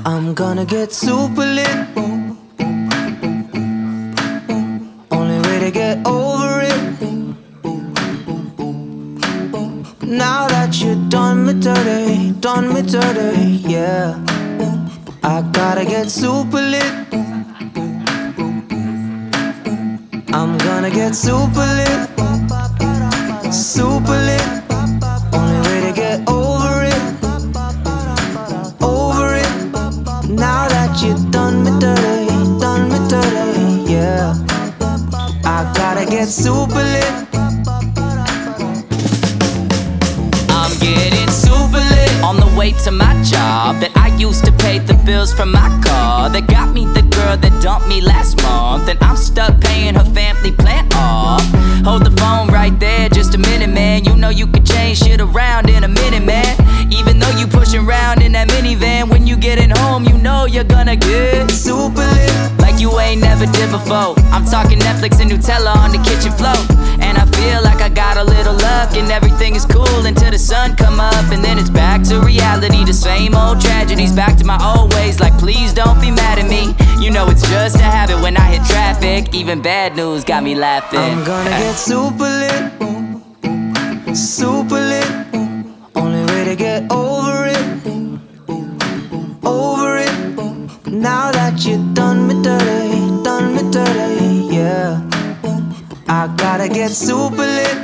I'm gonna get super lit. Only way to get over it. Now that you done me dirty, yeah. I gotta get super lit. I'm gonna get super lit. Super lit. Only way to get over it. Over it. Now that you done me dirty, yeah. I gotta get super lit. I'm getting super lit on the way to my job that I used to pay the bills from my car, that got me the girl that dumped me last month, and I'm stuck paying her family plan off. Hold the phone right there just a minute, man. You know you can change shit around in a minute, man. Even though you pushing around in that minivan, when you getting home you know you're gonna get super lit, like you ain't never did before. I'm talking Netflix and Nutella on the kitchen floor, and I feel like I got a little luck, and everything is cool until the sun come up, and then it's back to reality. The same old tragedies, back to my old ways. Like please don't be mad at me. You know it's just a habit when I hit traffic. Even bad news got me laughing. I'm gonna get super lit. Super lit. Only way to get over it. Over it. Now that you done me dirty, yeah. I gotta get super lit.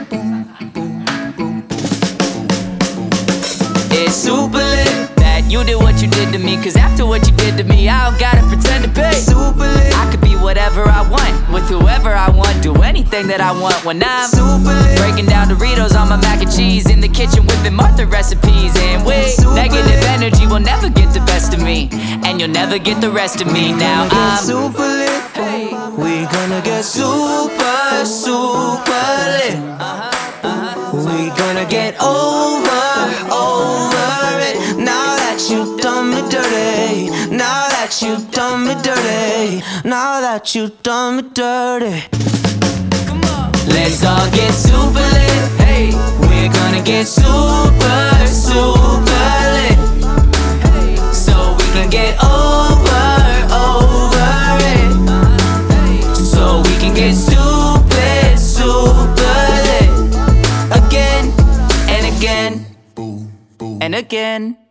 It's super lit that you did what you did to me, cause after what you did to me I don't gotta pretend to be super lit. I could be whatever I want, with whoever I want, do anything that I want when I'm super lit. Breaking down Doritos on my mac and cheese, in the kitchen whipping Martha recipes, and negative lit. Energy will never get the best of me, and you'll never get the rest of me. Now I'm super lit. Hey. We gonna get super, super lit. We gonna get over it. Now that you done me dirty. Now that you done me dirty. Now that you done me dirty. Come on. Let's all get super lit. Hey, we're gonna get super, super lit. Hey, so we can get over it. So we can get stupid, super lit. Again and again and again.